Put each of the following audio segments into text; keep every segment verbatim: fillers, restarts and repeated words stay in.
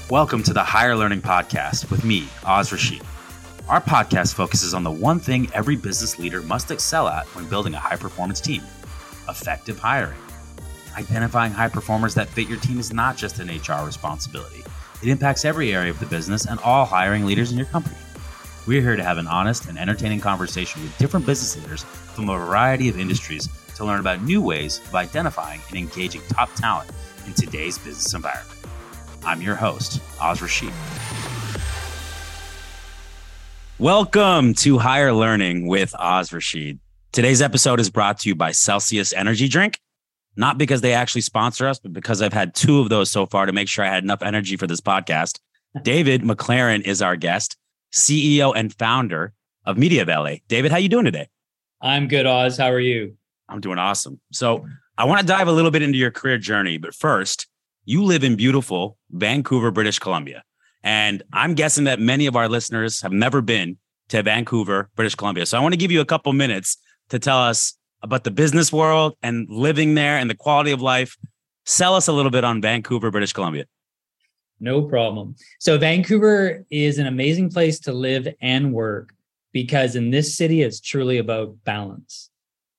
Welcome to the Higher Learning Podcast with me, Oz Rashid. Our podcast focuses on the one thing every business leader must excel at when building a high-performance team: effective hiring. Identifying high performers that fit your team is not just an H R responsibility. It impacts every area of the business and all hiring leaders in your company. We're here to have an honest and entertaining conversation with different business leaders from a variety of industries to learn about new ways of identifying and engaging top talent in today's business environment. I'm your host, Oz Rashid. Welcome to Higher Learning with Oz Rashid. Today's episode is brought to you by Celsius Energy Drink. Not because they actually sponsor us, but because I've had two of those so far to make sure I had enough energy for this podcast. David McLaren is our guest, C E O and founder of Media Valet. David, how you doing today? I'm good, Oz. How are you? I'm doing awesome. So I want to dive a little bit into your career journey, but first, you live in beautiful Vancouver, British Columbia. And I'm guessing that many of our listeners have never been to Vancouver, British Columbia. So I want to give you a couple minutes to tell us about the business world and living there and the quality of life. Sell us a little bit on Vancouver, British Columbia. No problem. So Vancouver is an amazing place to live and work because in this city, it's truly about balance.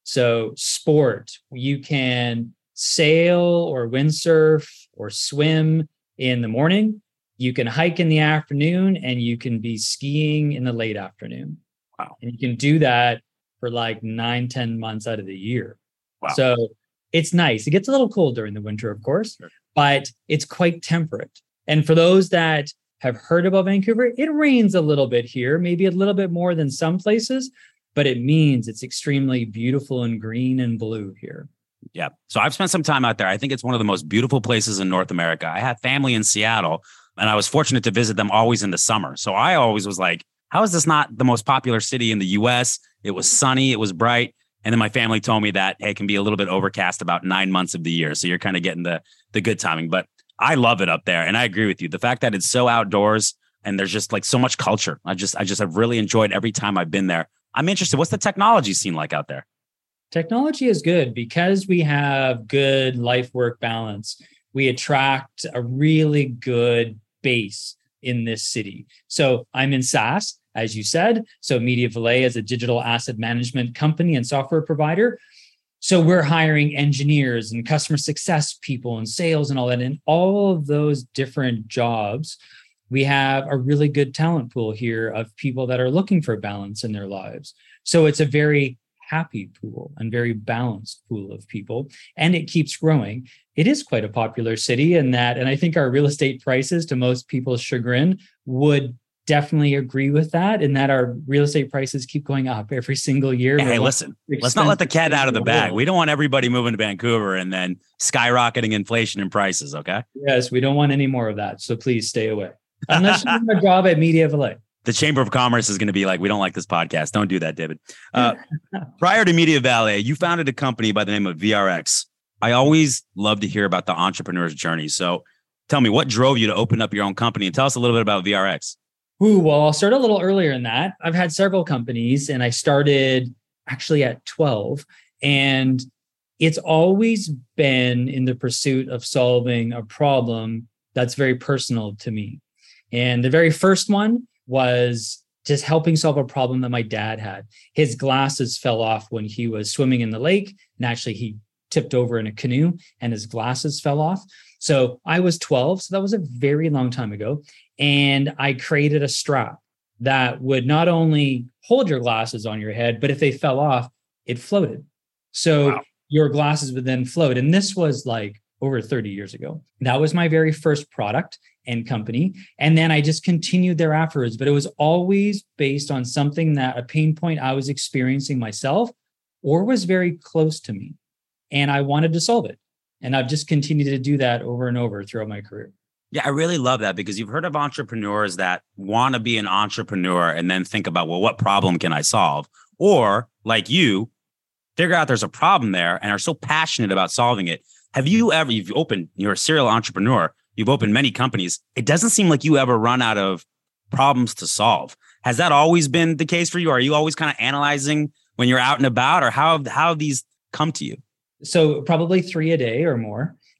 So sport, you can sail or windsurf or swim in the morning. You can hike in the afternoon and you can be skiing in the late afternoon. Wow. And you can do that for like nine, ten months out of the year. Wow. So it's nice. It gets a little cold during the winter, of course, sure. but it's quite temperate. And for those that have heard about Vancouver, it rains a little bit here, maybe a little bit more than some places, but it means it's extremely beautiful and green and blue here. Yeah. So I've spent some time out there. I think it's one of the most beautiful places in North America. I have family in Seattle and I was fortunate to visit them always in the summer. So I always was like, how is this not the most popular city in the U S? It was sunny, it was bright. And then my family told me that hey, it can be a little bit overcast about nine months of the year. So you're kind of getting the, the good timing. But I love it up there. And I agree with you. The fact that it's so outdoors and there's just like so much culture. I just, I just have really enjoyed every time I've been there. I'm interested. What's the technology scene like out there? Technology is good because we have good life-work balance. We attract a really good base in this city. So I'm in SaaS, as you said. So Media Valet is a digital asset management company and software provider. So we're hiring engineers and customer success people and sales and all that. And all of those different jobs, we have a really good talent pool here of people that are looking for balance in their lives. So it's a very happy pool and very balanced pool of people. And it keeps growing. It is quite a popular city in that, and I think our real estate prices, to most people's chagrin, would definitely agree with that, in that our real estate prices keep going up every single year. Hey, listen, let's not let the cat out of the bag. We don't want everybody moving to Vancouver and then skyrocketing inflation and prices, okay? Yes, we don't want any more of that. So please stay away. Unless you have a job at Media Valet. The Chamber of Commerce is going to be like, we don't like this podcast. Don't do that, David. Uh, prior to Media Valet, you founded a company by the name of V R X. I always love to hear about the entrepreneur's journey. So tell me, what drove you to open up your own company? And tell us a little bit about V R X. Ooh, well, I'll start a little earlier in that. I've had several companies and I started actually at twelve. And it's always been in the pursuit of solving a problem that's very personal to me. And the very first one was just helping solve a problem that my dad had. His glasses fell off when he was swimming in the lake. And actually he tipped over in a canoe and his glasses fell off. So I was twelve. So that was a very long time ago. And I created a strap that would not only hold your glasses on your head, but if they fell off, it floated. So wow. Your glasses would then float. And this was like over thirty years ago. That was my very first product and company. And then I just continued there afterwards, but it was always based on something that a pain point I was experiencing myself or was very close to me. And I wanted to solve it. And I've just continued to do that over and over throughout my career. Yeah, I really love that because you've heard of entrepreneurs that want to be an entrepreneur and then think about, well, what problem can I solve? Or like you, figure out there's a problem there and are so passionate about solving it. Have you ever, you've opened, you're a serial entrepreneur, you've opened many companies. It doesn't seem like you ever run out of problems to solve. Has that always been the case for you? Are you always kind of analyzing when you're out and about, or how, how have these come to you? So probably three a day or more.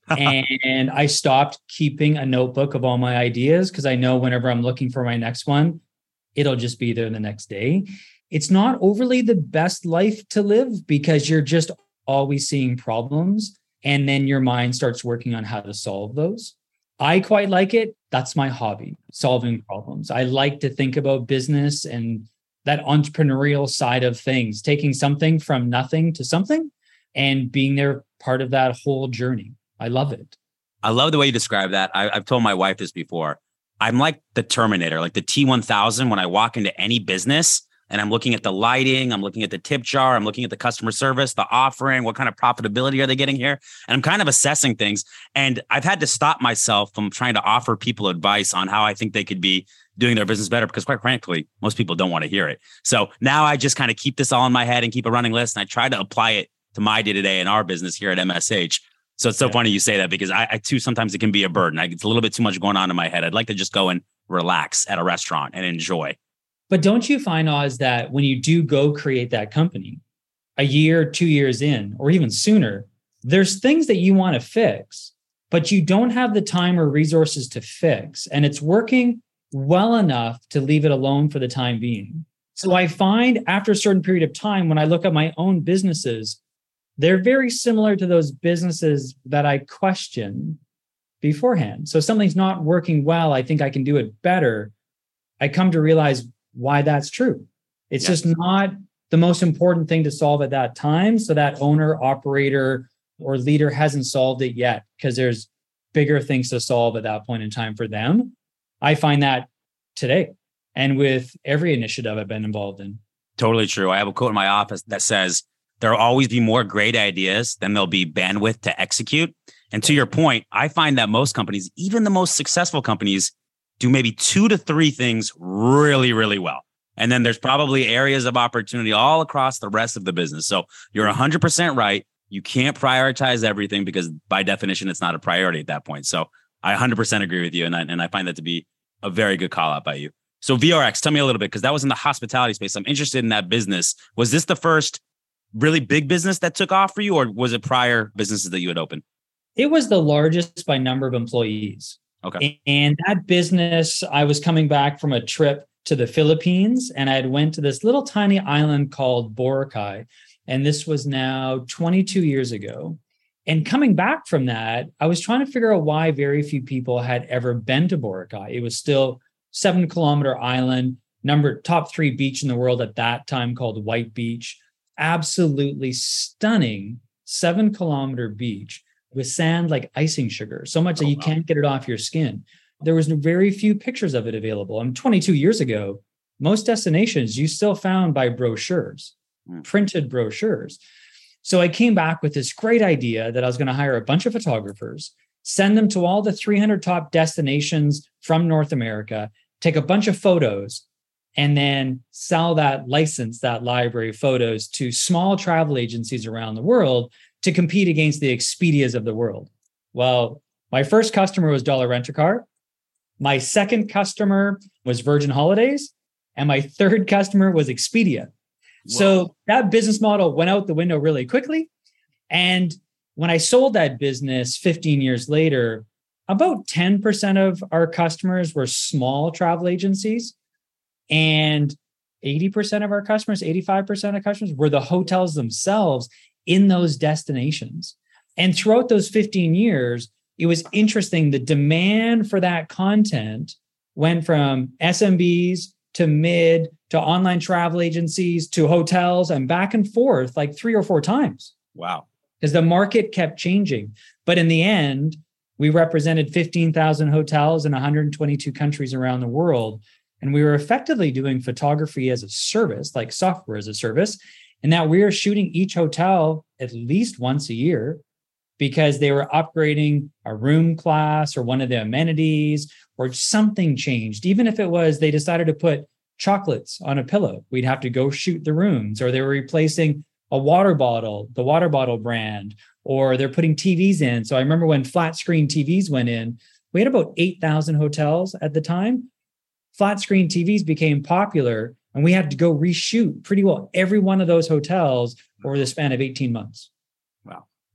And I stopped keeping a notebook of all my ideas because I know whenever I'm looking for my next one, it'll just be there the next day. It's not overly the best life to live because you're just always seeing problems. And then your mind starts working on how to solve those. I quite like it. That's my hobby, solving problems. I like to think about business and that entrepreneurial side of things, taking something from nothing to something and being there part of that whole journey. I love it. I love the way you describe that. I, I've told my wife this before. I'm like the Terminator, like the T one thousand when I walk into any business and I'm looking at the lighting, I'm looking at the tip jar, I'm looking at the customer service, the offering, what kind of profitability are they getting here? And I'm kind of assessing things. And I've had to stop myself from trying to offer people advice on how I think they could be doing their business better, because quite frankly, most people don't want to hear it. So now I just kind of keep this all in my head and keep a running list. And I try to apply it to my day-to-day in our business here at M S H. So it's so yeah. funny you say that, because I, I too, sometimes it can be a burden. I, it's a little bit too much going on in my head. I'd like to just go and relax at a restaurant and enjoy. But don't you find, Oz, that when you do go create that company a year, two years in, or even sooner, there's things that you want to fix, but you don't have the time or resources to fix. And it's working well enough to leave it alone for the time being. So I find after a certain period of time, when I look at my own businesses, they're very similar to those businesses that I question beforehand. So if something's not working well, I think I can do it better. I come to realize why that's true. It's yes. just not the most important thing to solve at that time. So that owner, operator, or leader hasn't solved it yet because there's bigger things to solve at that point in time for them. I find that today and with every initiative I've been involved in. Totally true. I have a quote in my office that says, there'll always be more great ideas than there'll be bandwidth to execute. And to your point, I find that most companies, even the most successful companies, do maybe two to three things really, really well. And then there's probably areas of opportunity all across the rest of the business. So you're one hundred percent right. You can't prioritize everything because by definition, it's not a priority at that point. So I one hundred percent agree with you. And I, and I find that to be a very good call out by you. So V R X, tell me a little bit, because that was in the hospitality space. I'm interested in that business. Was this the first really big business that took off for you, or was it prior businesses that you had opened? It was the largest by number of employees. Okay. And that business, I was coming back from a trip to the Philippines, and I had went to this little tiny island called Boracay. And this was now twenty-two years ago. And coming back from that, I was trying to figure out why very few people had ever been to Boracay. It was still seven kilometer island, number top three beach in the world at that time, called White Beach. Absolutely stunning seven kilometer beach with sand like icing sugar, so much oh, that you wow. can't get it off your skin. There was very few pictures of it available. I mean, twenty-two years ago, most destinations you still found by brochures, mm. printed brochures. So I came back with this great idea that I was going to hire a bunch of photographers, send them to all the three hundred top destinations from North America, take a bunch of photos, and then sell that license, that library of photos to small travel agencies around the world to compete against the Expedias of the world. Well, my first customer was Dollar Rent-A-Car. My second customer was Virgin Holidays. And my third customer was Expedia. Whoa. So that business model went out the window really quickly. And when I sold that business fifteen years later, about ten percent of our customers were small travel agencies. And eighty percent of our customers, eighty-five percent of customers were the hotels themselves in those destinations. And throughout those fifteen years, it was interesting. The demand for that content went from S M Bs to mid to online travel agencies to hotels and back and forth like three or four times. Wow. Because the market kept changing. But in the end, we represented fifteen thousand hotels in one hundred twenty-two countries around the world. And we were effectively doing photography as a service, like software as a service, and that we were shooting each hotel at least once a year because they were upgrading a room class or one of the amenities, or something changed. Even if it was they decided to put chocolates on a pillow, we'd have to go shoot the rooms, or they were replacing a water bottle, the water bottle brand, or they're putting T Vs in. So I remember when flat screen T Vs went in, we had about eight thousand hotels at the time. Flat screen T Vs became popular, and we had to go reshoot pretty well every one of those hotels over the span of eighteen months. Wow.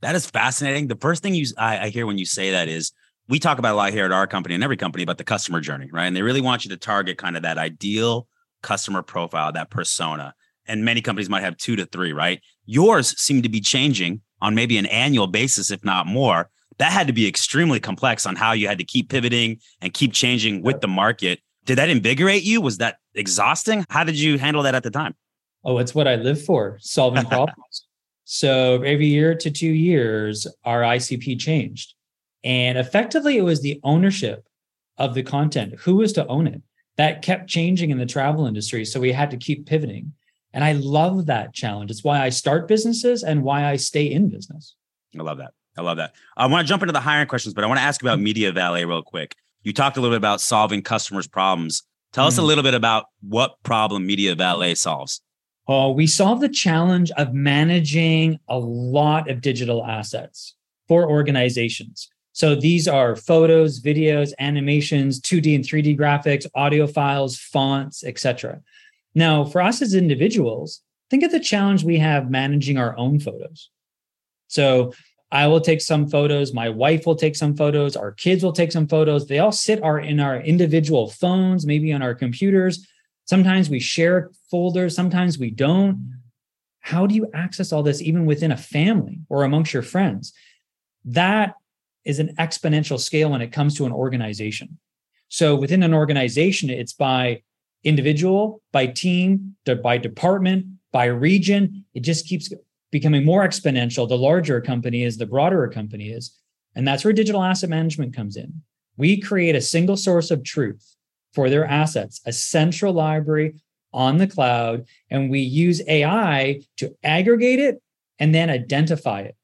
That is fascinating. The first thing you I, I hear when you say that is we talk about a lot here at our company and every company about the customer journey, right? And they really want you to target kind of that ideal customer profile, that persona. And many companies might have two to three, right? Yours seem to be changing on maybe an annual basis, if not more. That had to be extremely complex on how you had to keep pivoting and keep changing with the market. Did that invigorate you? Was that exhausting? How did you handle that at the time? Oh, it's what I live for, solving problems. So every year to two years, our I C P changed. And effectively, it was the ownership of the content. Who was to own it? That kept changing in the travel industry. So we had to keep pivoting. And I love that challenge. It's why I start businesses and why I stay in business. I love that. I love that. I want to jump into the hiring questions, but I want to ask about Media Valet real quick. You talked a little bit about solving customers' problems. Tell mm. us a little bit about what problem Media Valet solves. Oh, we solve the challenge of managing a lot of digital assets for organizations. So these are photos, videos, animations, two D and three D graphics, audio files, fonts, et cetera. Now, for us as individuals, think of the challenge we have managing our own photos. So I will take some photos, my wife will take some photos, our kids will take some photos. They all sit our, in our individual phones, maybe on our computers. Sometimes we share folders, sometimes we don't. How do you access all this even within a family or amongst your friends? That is an exponential scale when it comes to an organization. So within an organization, it's by individual, by team, by department, by region. It just keeps becoming more exponential. The larger a company is, the broader a company is. And that's where digital asset management comes in. We create a single source of truth for their assets, a central library on the cloud, and we use A I to aggregate it and then identify it.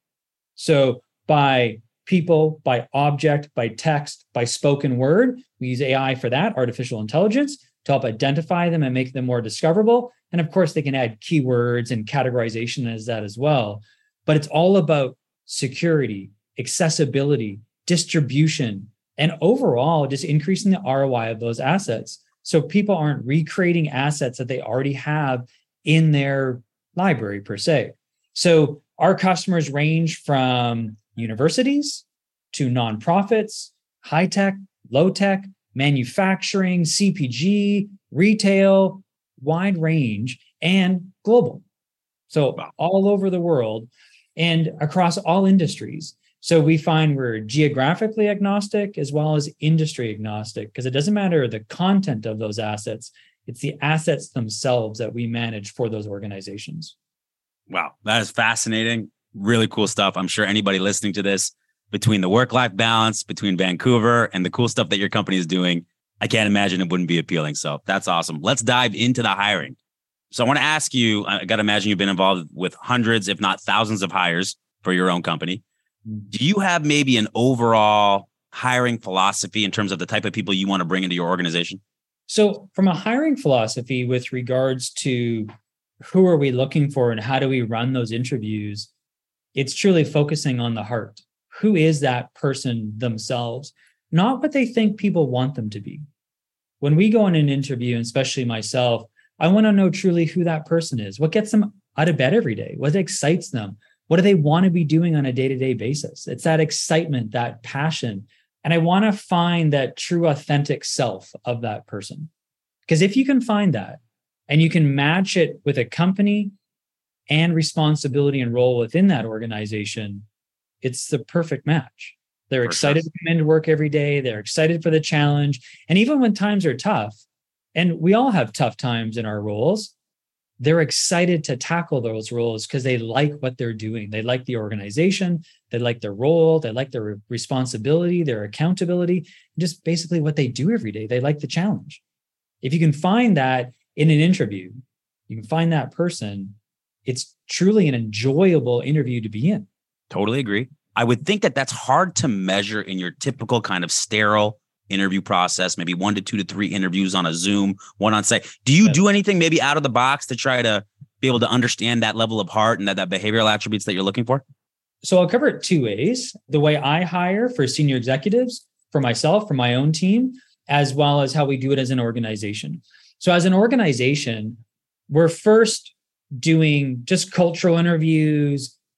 So by people, by object, by text, by spoken word, we use A I for that, artificial intelligence, to help identify them and make them more discoverable. And of course, they can add keywords and categorization as that as well. But it's all about security, accessibility, distribution, and overall just increasing the R O I of those assets. So people aren't recreating assets that they already have in their library per se. So our customers range from universities to nonprofits, high tech, low tech, manufacturing, C P G, retail, wide range, and global. So all over the world and across all industries. So we find we're geographically agnostic as well as industry agnostic, because it doesn't matter the content of those assets. It's the assets themselves that we manage for those organizations. Wow, that is fascinating. Really cool stuff. I'm sure anybody listening to this, between the work-life balance, between Vancouver and the cool stuff that your company is doing, I can't imagine it wouldn't be appealing. So that's awesome. Let's dive into the hiring. So I want to ask you, I got to imagine you've been involved with hundreds, if not thousands of hires for your own company. Do you have maybe an overall hiring philosophy in terms of the type of people you want to bring into your organization? So from a hiring philosophy with regards to who are we looking for and how do we run those interviews, it's truly focusing on the heart. Who is that person themselves? Not what they think people want them to be. When we go on an interview, and especially myself, I want to know truly who that person is. What gets them out of bed every day? What excites them? What do they want to be doing on a day-to-day basis? It's that excitement, that passion. And I want to find that true, authentic self of that person. Because if you can find that and you can match it with a company and responsibility and role within that organization, it's the perfect match. They're excited to come into work every day. They're excited for the challenge. And even when times are tough, and we all have tough times in our roles, they're excited to tackle those roles because they like what they're doing. They like the organization. They like their role. They like their responsibility, their accountability, just basically what they do every day. They like the challenge. If you can find that in an interview, you can find that person, it's truly an enjoyable interview to be in. Totally agree. I would think that that's hard to measure in your typical kind of sterile interview process, maybe one to two to three interviews on a Zoom, one on site. Do you do anything maybe out of the box to try to be able to understand that level of heart and that, that behavioral attributes that you're looking for? So I'll cover it two ways. The way I hire for senior executives, for myself, for my own team, as well as how we do it as an organization. So as an organization, we're first doing just cultural interviews,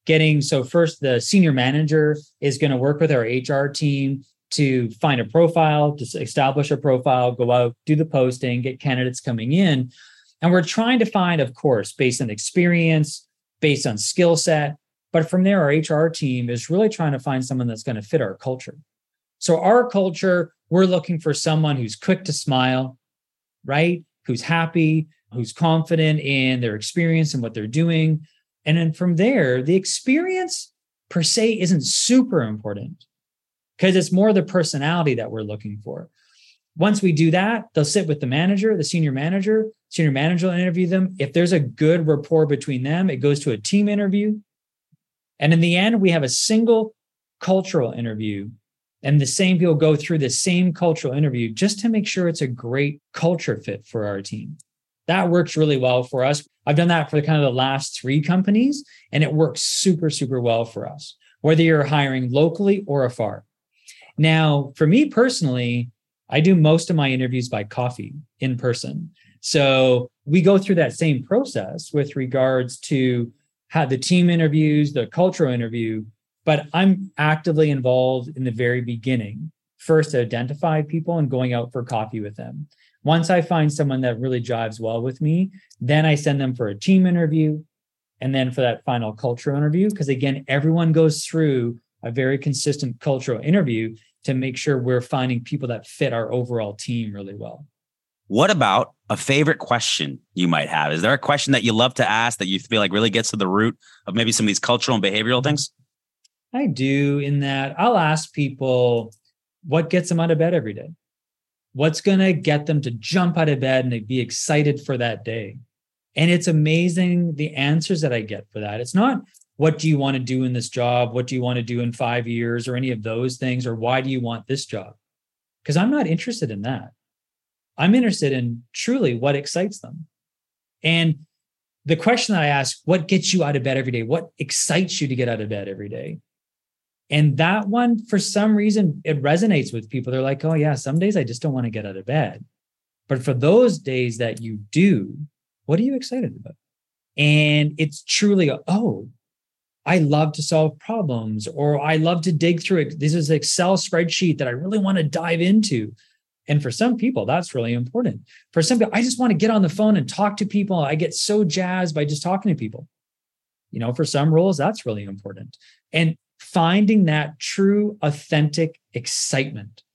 getting, so first the senior manager is going to work with our H R team to find a profile, to establish a profile, go out, do the posting, get candidates coming in. And we're trying to find, of course, based on experience, based on skill set. But from there, our H R team is really trying to find someone that's going to fit our culture. So our culture, we're looking for someone who's quick to smile, right? Who's happy, who's confident in their experience and what they're doing. And then from there, the experience per se isn't super important because it's more the personality that we're looking for. Once we do that, they'll sit with the manager, the senior manager. Senior manager will interview them. If there's a good rapport between them, it goes to a team interview. And in the end, we have a single cultural interview. And the same people go through the same cultural interview just to make sure it's a great culture fit for our team. That works really well for us. I've done that for kind of the last three companies, and it works super, super well for us, whether you're hiring locally or afar. Now, for me personally, I do most of my interviews by coffee in person. So we go through that same process with regards to how the team interviews, the cultural interview, but I'm actively involved in the very beginning, first to identify people and going out for coffee with them. Once I find someone that really jives well with me, then I send them for a team interview and then for that final cultural interview. Because again, everyone goes through a very consistent cultural interview to make sure we're finding people that fit our overall team really well. What about a favorite question you might have? Is there a question that you love to ask that you feel like really gets to the root of maybe some of these cultural and behavioral things? I do, in that I'll ask people what gets them out of bed every day. What's going to get them to jump out of bed and be excited for that day? And it's amazing the answers that I get for that. It's not, what do you want to do in this job? What do you want to do in five years or any of those things? Or why do you want this job? Because I'm not interested in that. I'm interested in truly what excites them. And the question that I ask, what gets you out of bed every day? What excites you to get out of bed every day? And that one, for some reason, it resonates with people. They're like, oh yeah, some days I just don't want to get out of bed. But for those days that you do, what are you excited about? And it's truly, oh, I love to solve problems, or I love to dig through it. This is an Excel spreadsheet that I really want to dive into. And for some people, that's really important. For some people, I just want to get on the phone and talk to people. I get so jazzed by just talking to people. You know, for some roles, that's really important. And finding that true, authentic excitement,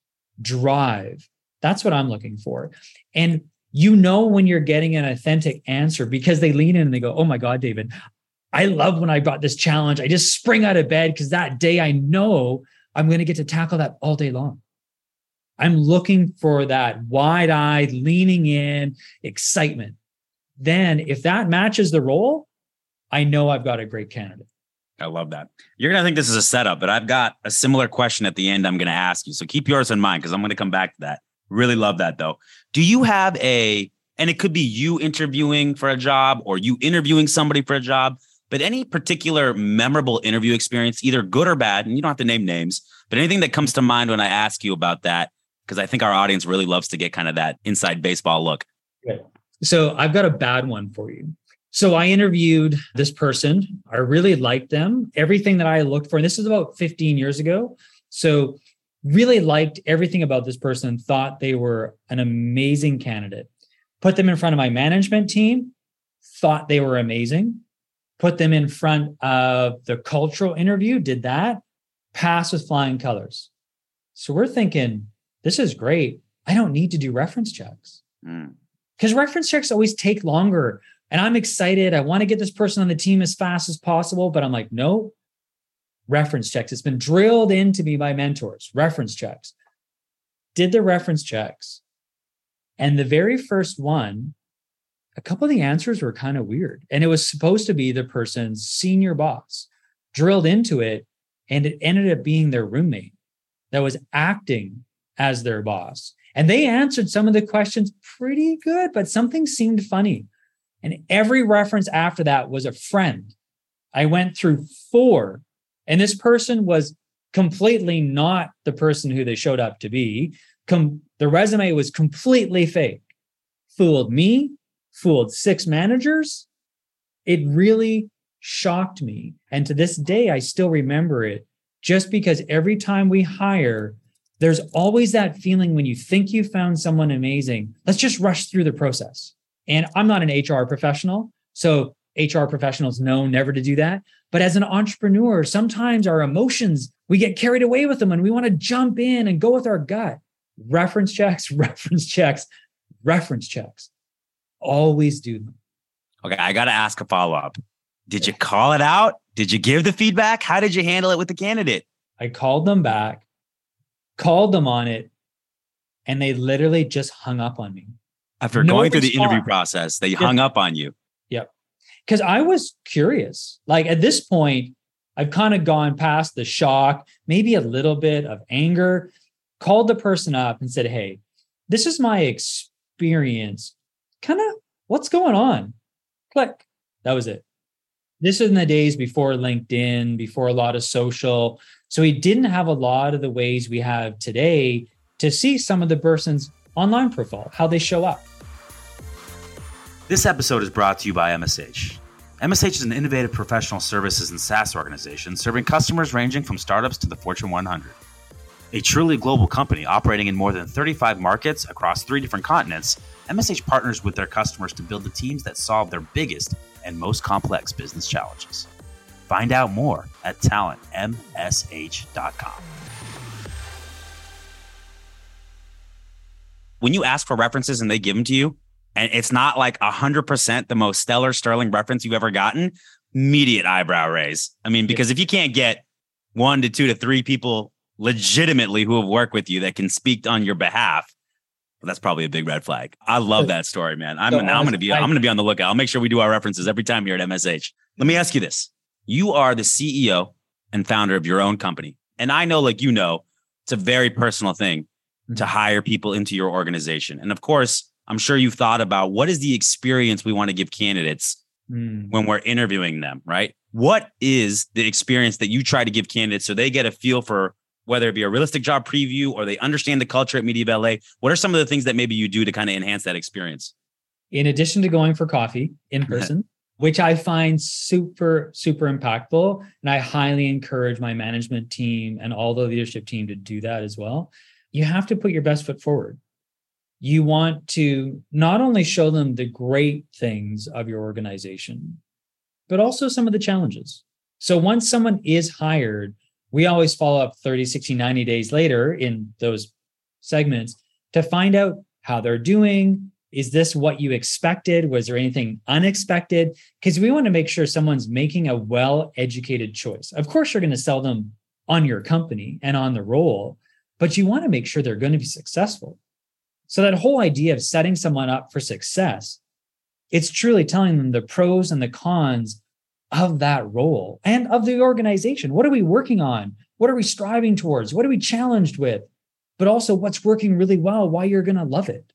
drive, that's what I'm looking for. And you know when you're getting an authentic answer because they lean in and they go, oh my God, David, I love when I got this challenge. I just spring out of bed because that day I know I'm going to get to tackle that all day long. I'm looking for that wide-eyed, leaning in excitement. Then if that matches the role, I know I've got a great candidate. I love that. You're going to think this is a setup, but I've got a similar question at the end I'm going to ask you. So keep yours in mind because I'm going to come back to that. Really love that though. Do you have a, and it could be you interviewing for a job or you interviewing somebody for a job, but any particular memorable interview experience, either good or bad, and you don't have to name names, but anything that comes to mind when I ask you about that? Because I think our audience really loves to get kind of that inside baseball look. Good. So I've got a bad one for you. So I interviewed this person. I really liked them. Everything that I looked for, and this is about fifteen years ago. So really liked everything about this person, thought they were an amazing candidate. Put them in front of my management team, thought they were amazing. Put them in front of the cultural interview, did that, passed with flying colors. So we're thinking, this is great. I don't need to do reference checks because mm. reference checks always take longer. And I'm excited. I want to get this person on the team as fast as possible. But I'm like, no, reference checks. It's been drilled into me by mentors. Reference checks. Did the reference checks. And the very first one, a couple of the answers were kind of weird. And it was supposed to be the person's senior boss. Drilled into it. And it ended up being their roommate that was acting as their boss. And they answered some of the questions pretty good, but something seemed funny. And every reference after that was a friend. I went through four, and this person was completely not the person who they showed up to be. Com- the resume was completely fake. Fooled me, fooled six managers. It really shocked me. And to this day, I still remember it just because every time we hire, there's always that feeling when you think you found someone amazing, let's just rush through the process. And I'm not an H R professional, so H R professionals know never to do that. But as an entrepreneur, sometimes our emotions, we get carried away with them and we want to jump in and go with our gut. Reference checks, reference checks, reference checks. Always do them. Okay, I got to ask a follow-up. Did you call it out? Did you give the feedback? How did you handle it with the candidate? I called them back, called them on it, and they literally just hung up on me. After No going through the response. interview process, they Yeah. hung up on you. Yep. Because I was curious. Like at this point, I've kind of gone past the shock, maybe a little bit of anger, called the person up and said, hey, this is my experience. Kind of what's going on? Click. That was it. This was in the days before LinkedIn, before a lot of social. So we didn't have a lot of the ways we have today to see some of the person's online profile, how they show up. This episode is brought to you by M S H. M S H is an innovative professional services and SaaS organization serving customers ranging from startups to the Fortune one hundred. A truly global company operating in more than thirty-five markets across three different continents, M S H partners with their customers to build the teams that solve their biggest and most complex business challenges. Find out more at talent m s h dot com. When you ask for references and they give them to you, and it's not like one hundred percent the most stellar, sterling reference you've ever gotten, immediate eyebrow raise. I mean, because if you can't get one to two to three people legitimately who have worked with you that can speak on your behalf, well, that's probably a big red flag. I love that story, man. I'm, So now I'm going to be, I'm going to be on the lookout. I'll make sure we do our references every time here at M S H. Let me ask you this. You are the C E O and founder of your own company. And I know, like, you know, it's a very personal thing to hire people into your organization. And of course, I'm sure you've thought about what is the experience we want to give candidates mm. when we're interviewing them, right? What is the experience that you try to give candidates so they get a feel for whether it be a realistic job preview or they understand the culture at Media L A? What are some of the things that maybe you do to kind of enhance that experience? In addition to going for coffee in person, which I find super, super impactful, and I highly encourage my management team and all the leadership team to do that as well, you have to put your best foot forward. You want to not only show them the great things of your organization, but also some of the challenges. So once someone is hired, we always follow up thirty, sixty, ninety days later in those segments to find out how they're doing. Is this what you expected? Was there anything unexpected? Because we want to make sure someone's making a well-educated choice. Of course, you're going to sell them on your company and on the role, but you want to make sure they're going to be successful. So that whole idea of setting someone up for success, it's truly telling them the pros and the cons of that role and of the organization. What are we working on? What are we striving towards? What are we challenged with? But also what's working really well, why you're going to love it.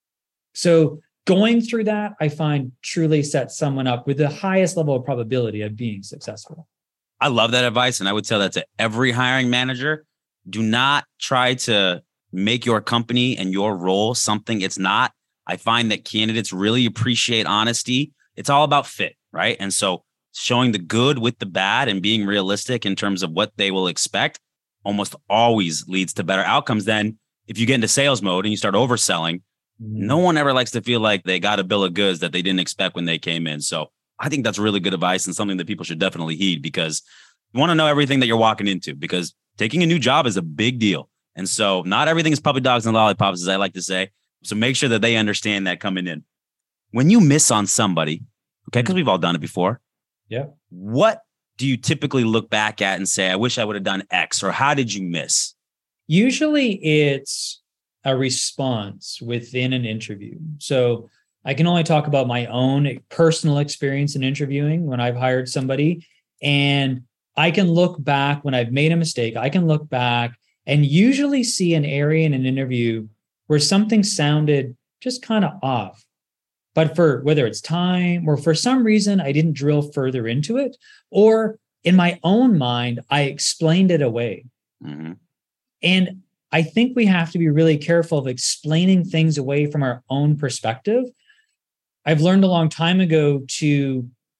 So going through that, I find truly sets someone up with the highest level of probability of being successful. I love that advice. And I would tell that to every hiring manager. Do not try to make your company and your role something it's not. I find that candidates really appreciate honesty. It's all about fit, right? And so showing the good with the bad and being realistic in terms of what they will expect almost always leads to better outcomes. Then if you get into sales mode and you start overselling, mm-hmm. no one ever likes to feel like they got a bill of goods that they didn't expect when they came in. So I think that's really good advice and something that people should definitely heed, because you want to know everything that you're walking into, because taking a new job is a big deal. And so not everything is puppy dogs and lollipops, as I like to say. So make sure that they understand that coming in. When you miss on somebody, okay, because we've all done it before. Yeah. What do you typically look back at and say, I wish I would have done X, or how did you miss? Usually it's a response within an interview. So I can only talk about my own personal experience in interviewing when I've hired somebody. And I can look back when I've made a mistake. I can look back and usually see an area in an interview where something sounded just kind of off. But for whether it's time or for some reason, I didn't drill further into it, or in my own mind, I explained it away. Mm-hmm. And I think we have to be really careful of explaining things away from our own perspective. I've learned a long time ago to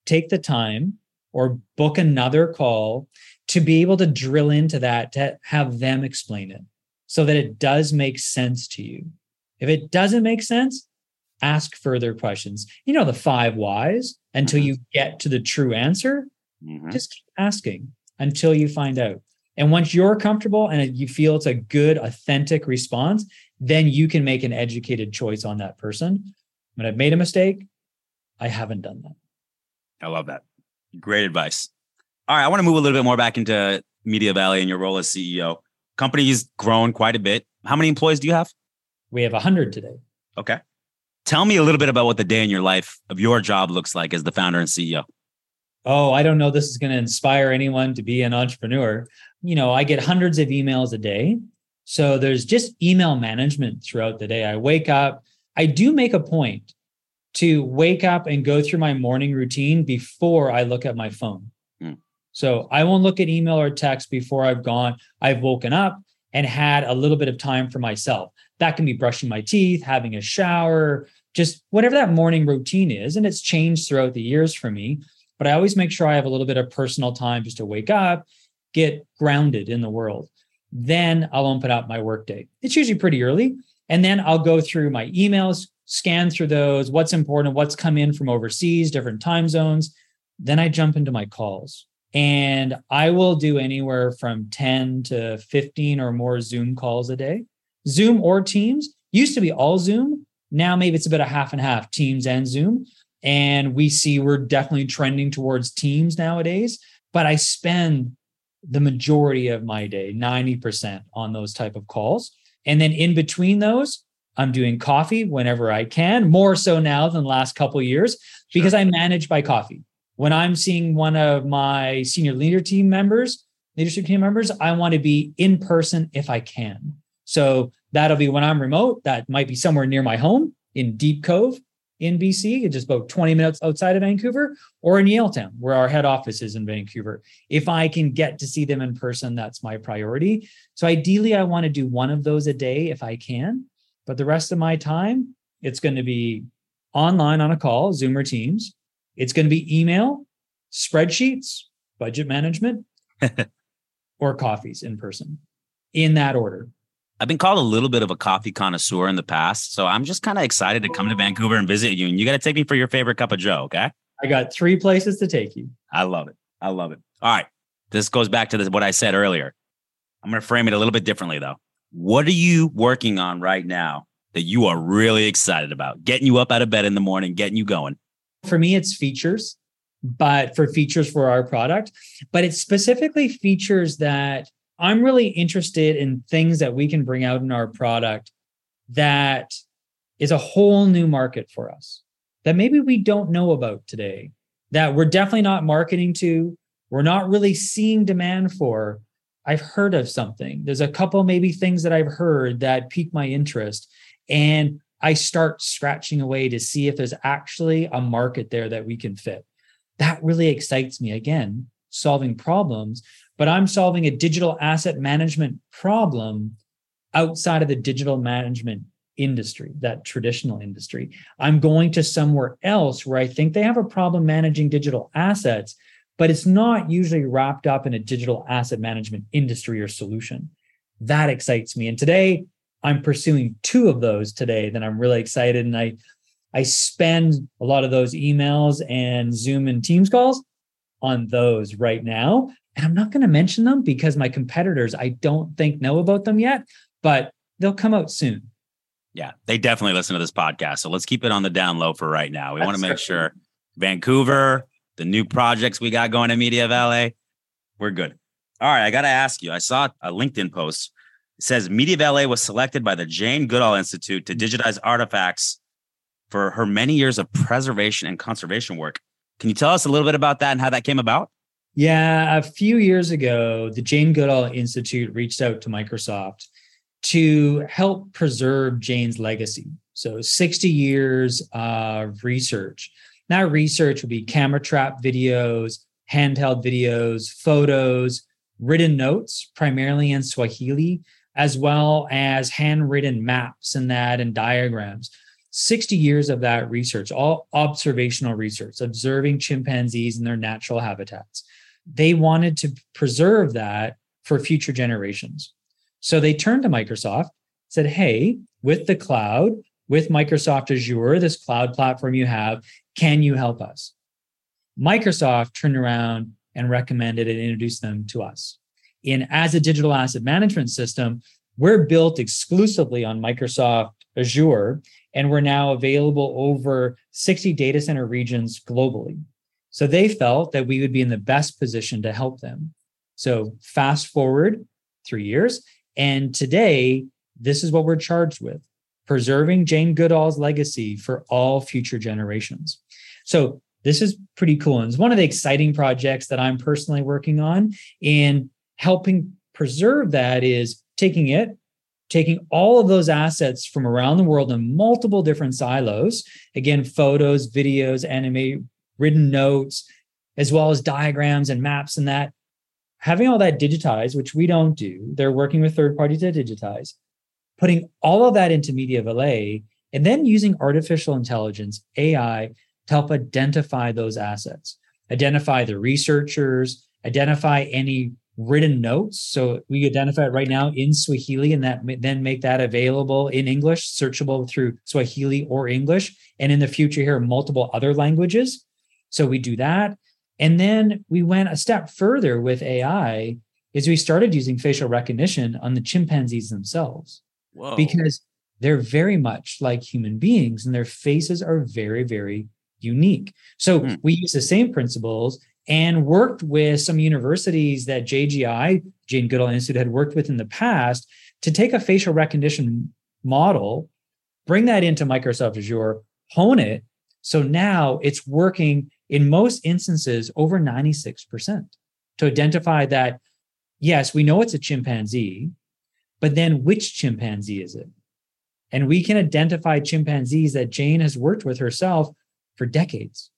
take the time or book another call to be able to drill into that, to have them explain it so that it does make sense to you. If it doesn't make sense, ask further questions. You know, the five whys until mm-hmm. you get to the true answer. Mm-hmm. Just keep asking until you find out. And once you're comfortable and you feel it's a good, authentic response, then you can make an educated choice on that person. When I've made a mistake, I haven't done that. I love that. Great advice. All right. I want to move a little bit more back into Media Valley and your role as C E O. Company's grown quite a bit. How many employees do you have? We have one hundred today. Okay. Tell me a little bit about what the day in your life of your job looks like as the founder and C E O. Oh, I don't know. This is going to inspire anyone to be an entrepreneur. You know, I get hundreds of emails a day. So there's just email management throughout the day. I wake up. I do make a point to wake up and go through my morning routine before I look at my phone. Mm. So I won't look at email or text before I've gone. I've woken up and had a little bit of time for myself. That can be brushing my teeth, having a shower, just whatever that morning routine is. And it's changed throughout the years for me. But I always make sure I have a little bit of personal time just to wake up, get grounded in the world. Then I'll open up my workday. It's usually pretty early. And then I'll go through my emails, scan through those, what's important, what's come in from overseas, different time zones. Then I jump into my calls. And I will do anywhere from ten to fifteen or more Zoom calls a day. Zoom or Teams. Used to be all Zoom. Now maybe it's about a half and half, Teams and Zoom. And we see we're definitely trending towards Teams nowadays. But I spend the majority of my day, ninety percent, on those type of calls. And then in between those, I'm doing coffee whenever I can, more so now than the last couple of years, sure. because I manage by coffee. When I'm seeing one of my senior leader team members, leadership team members, I want to be in person if I can. So that'll be when I'm remote. That might be somewhere near my home in Deep Cove in B C, just about twenty minutes outside of Vancouver, or in Yaletown, where our head office is in Vancouver. If I can get to see them in person, that's my priority. So ideally, I want to do one of those a day if I can. But the rest of my time, it's going to be online on a call, Zoom or Teams. It's going to be email, spreadsheets, budget management, or coffees in person, in that order. I've been called a little bit of a coffee connoisseur in the past, so I'm just kind of excited to come to Vancouver and visit you. And you got to take me for your favorite cup of Joe, okay? I got three places to take you. I love it. I love it. All right. This goes back to this, what I said earlier. I'm going to frame it a little bit differently, though. What are you working on right now that you are really excited about? Getting you up out of bed in the morning, getting you going. For me, it's features, but for features for our product. But it's specifically features that I'm really interested in, things that we can bring out in our product that is a whole new market for us that maybe we don't know about today, that we're definitely not marketing to, we're not really seeing demand for. I've heard of something. There's a couple maybe things that I've heard that pique my interest. And I start scratching away to see if there's actually a market there that we can fit. That really excites me. Again, solving problems, but I'm solving a digital asset management problem outside of the digital management industry, that traditional industry. I'm going to somewhere else where I think they have a problem managing digital assets, but it's not usually wrapped up in a digital asset management industry or solution. That excites me. And today, I'm pursuing two of those today that I'm really excited. And I, I spend a lot of those emails and Zoom and Teams calls on those right now. And I'm not going to mention them because my competitors, I don't think, know about them yet, but they'll come out soon. Yeah, they definitely listen to this podcast. So let's keep it on the down low for right now. We want to make sure Vancouver, the new projects we got going in Media Valley, we're good. All right, I got to ask you, I saw a LinkedIn post. It says Media Valley was selected by the Jane Goodall Institute to digitize artifacts for her many years of preservation and conservation work. Can you tell us a little bit about that and how that came about? Yeah, a few years ago, the Jane Goodall Institute reached out to Microsoft to help preserve Jane's legacy. So sixty years of research. That research would be camera trap videos, handheld videos, photos, written notes, primarily in Swahili, as well as handwritten maps and that and diagrams. sixty years of that research, all observational research, observing chimpanzees in their natural habitats. They wanted to preserve that for future generations. So they turned to Microsoft, said, hey, with the cloud, with Microsoft Azure, this cloud platform you have, can you help us? Microsoft turned around and recommended and introduced them to us. And as a digital asset management system, we're built exclusively on Microsoft Azure, and we're now available over sixty data center regions globally. So they felt that we would be in the best position to help them. So fast forward three years, and today, this is what we're charged with: preserving Jane Goodall's legacy for all future generations. So this is pretty cool. And it's one of the exciting projects that I'm personally working on in helping preserve that is taking it, taking all of those assets from around the world in multiple different silos, again, photos, videos, anime, written notes, as well as diagrams and maps and that, having all that digitized, which we don't do, they're working with third parties to digitize, putting all of that into MediaValet, and then using artificial intelligence, A I, to help identify those assets, identify the researchers, identify any written notes. So we identify it right now in Swahili, and that then make that available in English, searchable through Swahili or English, and in the future here, multiple other languages. So we do that. And then we went a step further with A I is we started using facial recognition on the chimpanzees themselves. Whoa. Because they're very much like human beings and their faces are very, very unique. So hmm. we use the same principles and worked with some universities that J G I, Jane Goodall Institute, had worked with in the past to take a facial recognition model, bring that into Microsoft Azure, hone it. So now it's working in most instances over ninety-six percent to identify that, yes, we know it's a chimpanzee, but then which chimpanzee is it? And we can identify chimpanzees that Jane has worked with herself for decades.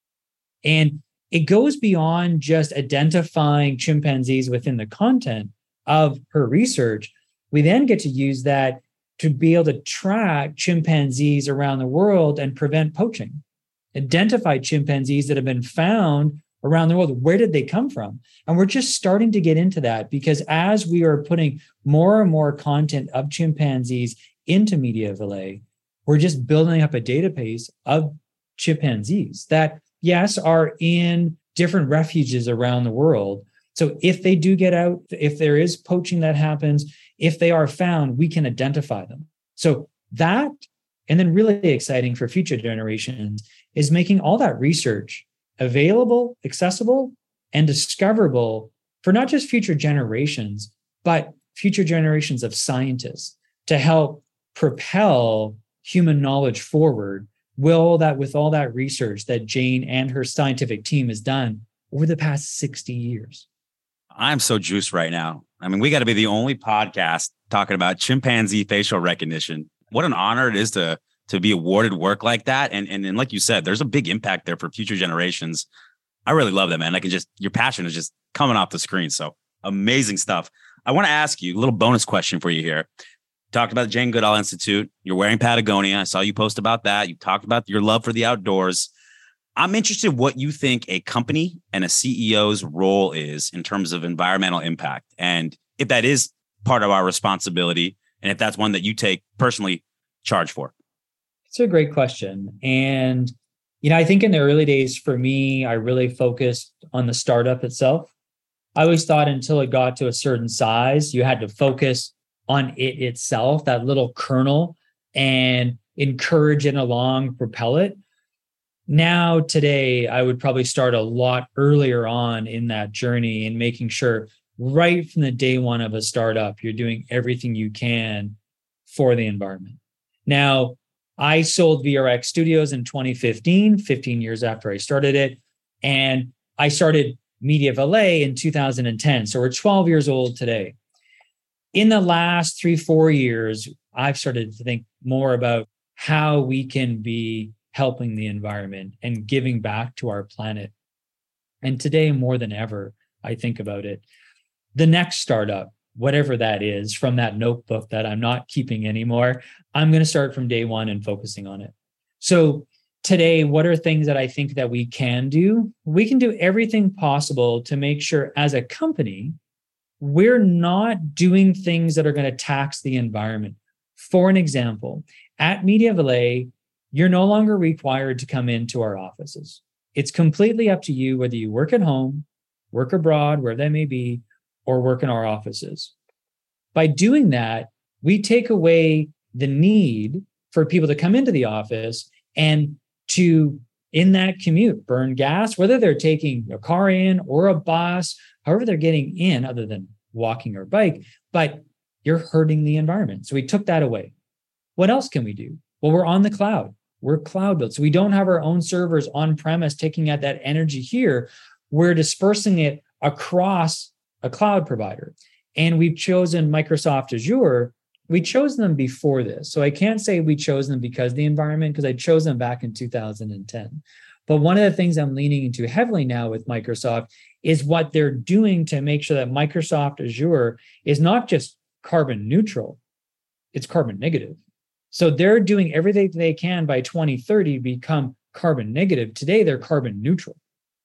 And it goes beyond just identifying chimpanzees within the content of her research. We then get to use that to be able to track chimpanzees around the world and prevent poaching. Identify chimpanzees that have been found around the world. Where did they come from? And we're just starting to get into that because as we are putting more and more content of chimpanzees into MediaValet, we're just building up a database of chimpanzees that, yes, are in different refuges around the world. So if they do get out, if there is poaching that happens, if they are found, we can identify them. So that, and then really exciting for future generations, is making all that research available, accessible, and discoverable for not just future generations, but future generations of scientists to help propel human knowledge forward. Will that with all that research that Jane and her scientific team has done over the past sixty years. I'm so juiced right now. I mean, we got to be the only podcast talking about chimpanzee facial recognition. What an honor it is to to be awarded work like that. And, and and like you said, there's a big impact there for future generations. I really love that, man. I can just, your passion is just coming off the screen. So amazing stuff. I want to ask you a little bonus question for you here. Talked about the Jane Goodall Institute. You're wearing Patagonia. I saw you post about that. You talked about your love for the outdoors. I'm interested in what you think a company and a C E O's role is in terms of environmental impact. And if that is part of our responsibility, and if that's one that you take personally charge for. It's a great question. And, you know, I think in the early days for me, I really focused on the startup itself. I always thought until it got to a certain size, you had to focus on it itself, that little kernel, and encourage it along, propel it. Now, today, I would probably start a lot earlier on in that journey and making sure right from the day one of a startup, you're doing everything you can for the environment. Now, I sold V R X Studios in twenty fifteen, fifteen years after I started it. And I started MediaValet in two thousand ten. So we're twelve years old today. In the last three, four years, I've started to think more about how we can be helping the environment and giving back to our planet. And today, more than ever, I think about it. The next startup, whatever that is, from that notebook that I'm not keeping anymore, I'm going to start from day one and focusing on it. So today, what are things that I think that we can do? We can do everything possible to make sure as a company, we're not doing things that are going to tax the environment. For an example, at MediaValet, you're no longer required to come into our offices. It's completely up to you whether you work at home, work abroad, wherever that may be, or work in our offices. By doing that, we take away the need for people to come into the office and to, in that commute, burn gas, whether they're taking a car in or a bus, however they're getting in other than walking or bike, but you're hurting the environment. So we took that away. What else can we do? Well, we're on the cloud. We're cloud built. So we don't have our own servers on premise taking out that energy here. We're dispersing it across a cloud provider. And we've chosen Microsoft Azure. We chose them before this. So I can't say we chose them because of the environment, because I chose them back in two thousand ten. But one of the things I'm leaning into heavily now with Microsoft is what they're doing to make sure that Microsoft Azure is not just carbon neutral, it's carbon negative. So they're doing everything they can by twenty thirty to become carbon negative. Today, they're carbon neutral.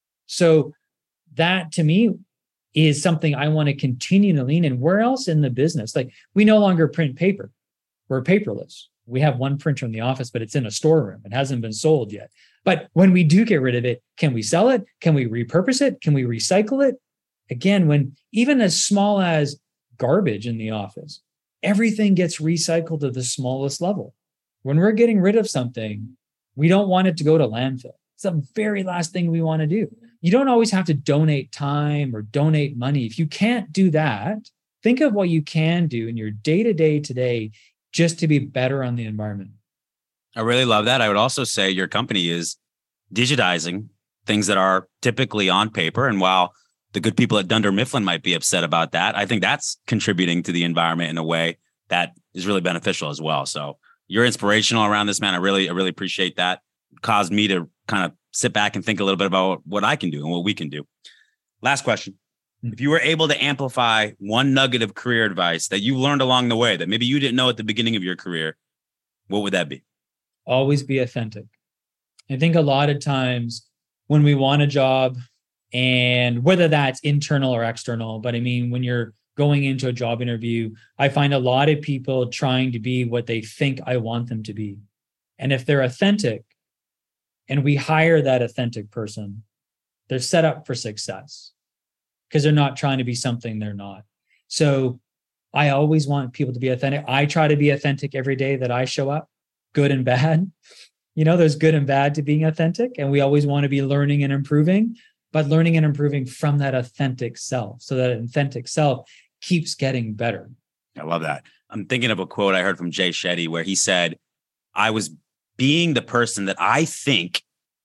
So that to me is something I want to continue to lean in. Where else in the business? Like, we no longer print paper. We're paperless. We have one printer in the office, but it's in a storeroom. It hasn't been sold yet. But when we do get rid of it, can we sell it? Can we repurpose it? Can we recycle it? Again, when even as small as garbage in the office, everything gets recycled to the smallest level. When we're getting rid of something, we don't want it to go to landfill. It's the very last thing we want to do. You don't always have to donate time or donate money. If you can't do that, think of what you can do in your day-to-day today just to be better on the environment. I really love that. I would also say your company is digitizing things that are typically on paper. And while the good people at Dunder Mifflin might be upset about that, I think that's contributing to the environment in a way that is really beneficial as well. So you're inspirational around this, man. I really, I really appreciate that. It caused me to kind of sit back and think a little bit about what I can do and what we can do. Last question. If you were able to amplify one nugget of career advice that you learned along the way that maybe you didn't know at the beginning of your career, what would that be? Always be authentic. I think a lot of times when we want a job, and whether that's internal or external, but I mean, when you're going into a job interview, I find a lot of people trying to be what they think I want them to be. And if they're authentic and we hire that authentic person, they're set up for success because they're not trying to be something they're not. So I always want people to be authentic. I try to be authentic every day that I show up, good and bad. You know, there's good and bad to being authentic, and we always want to be learning and improving, but learning and improving from that authentic self. So that authentic self keeps getting better. I love that. I'm thinking of a quote I heard from Jay Shetty where he said, I was being the person that I think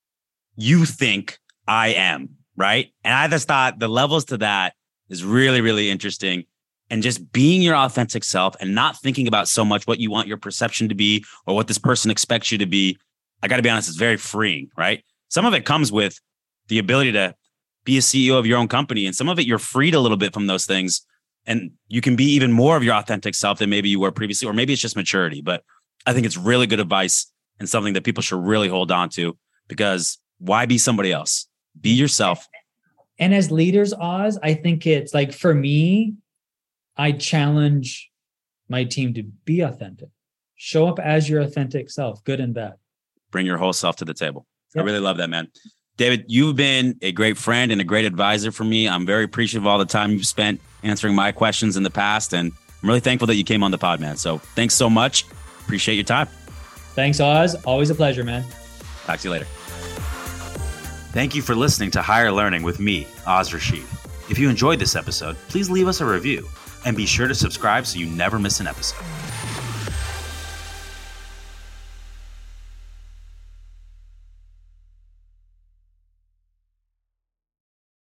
you think I am, right? And I just thought the levels to that is really, really interesting. And just being your authentic self and not thinking about so much what you want your perception to be or what this person expects you to be. I got to be honest, it's very freeing, right? Some of it comes with the ability to be a C E O of your own company. And some of it, you're freed a little bit from those things. And you can be even more of your authentic self than maybe you were previously, or maybe it's just maturity. But I think it's really good advice and something that people should really hold on to, because why be somebody else? Be yourself. And as leaders, Oz, I think it's like, for me, I challenge my team to be authentic. Show up as your authentic self, good and bad. Bring your whole self to the table. Yep. I really love that, man. David, you've been a great friend and a great advisor for me. I'm very appreciative of all the time you've spent answering my questions in the past. And I'm really thankful that you came on the pod, man. So thanks so much. Appreciate your time. Thanks, Oz. Always a pleasure, man. Talk to you later. Thank you for listening to Higher Learning with me, Oz Rashid. If you enjoyed this episode, please leave us a review and be sure to subscribe so you never miss an episode.